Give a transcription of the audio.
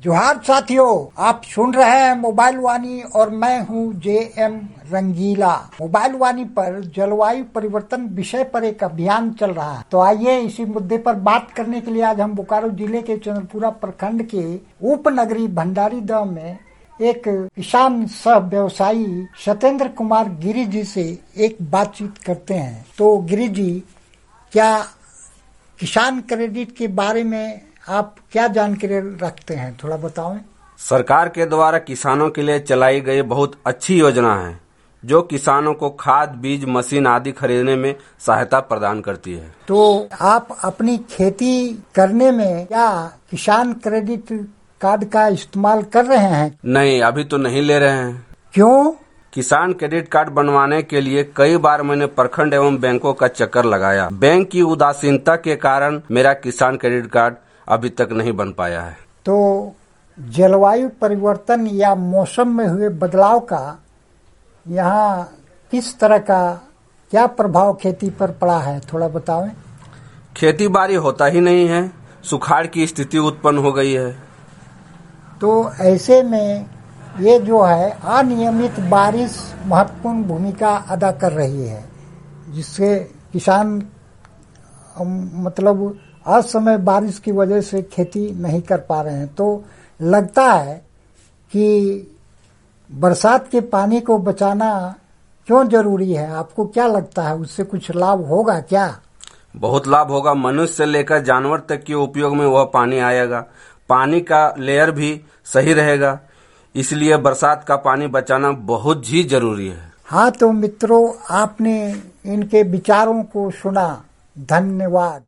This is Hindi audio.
जोहार साथियों, आप सुन रहे हैं मोबाइल वाणी और मैं हूं JM रंगीला। मोबाइल वाणी पर जलवायु परिवर्तन विषय पर एक अभियान चल रहा है। तो आइए इसी मुद्दे पर बात करने के लिए आज हम बोकारो जिले के चंद्रपुरा प्रखंड के उपनगरी भंडारी गांव में एक किसान सह व्यवसायी सत्येंद्र कुमार गिरी जी से एक बातचीत करते हैं। तो गिरी जी, क्या किसान क्रेडिट के बारे में आप क्या जानकारी रखते हैं, थोड़ा बताओ। सरकार के द्वारा किसानों के लिए चलाई गई बहुत अच्छी योजना है जो किसानों को खाद, बीज, मशीन आदि खरीदने में सहायता प्रदान करती है। तो आप अपनी खेती करने में क्या किसान क्रेडिट कार्ड का इस्तेमाल कर रहे हैं? नहीं, अभी तो नहीं ले रहे हैं। क्यों? किसान क्रेडिट कार्ड बनवाने के लिए कई बार मैंने प्रखंड एवं बैंकों का चक्कर लगाया। बैंक की उदासीनता के कारण मेरा किसान क्रेडिट कार्ड अभी तक नहीं बन पाया है। तो जलवायु परिवर्तन या मौसम में हुए बदलाव का यहाँ किस तरह का क्या प्रभाव खेती पर पड़ा है, थोड़ा बताओ। खेती बाड़ी होता ही नहीं है, सुखाड़ की स्थिति उत्पन्न हो गई है। तो ऐसे में ये जो है अनियमित बारिश महत्वपूर्ण भूमिका अदा कर रही है, जिससे किसान मतलब असमय बारिश की वजह से खेती नहीं कर पा रहे हैं। तो लगता है कि बरसात के पानी को बचाना क्यों जरूरी है? आपको क्या लगता है, उससे कुछ लाभ होगा क्या? बहुत लाभ होगा। मनुष्य से लेकर जानवर तक के उपयोग में वह पानी आएगा। पानी का लेयर भी सही रहेगा, इसलिए बरसात का पानी बचाना बहुत ही जरूरी है। हाँ, तो मित्रों, आपने इनके विचारों को सुना। धन्यवाद।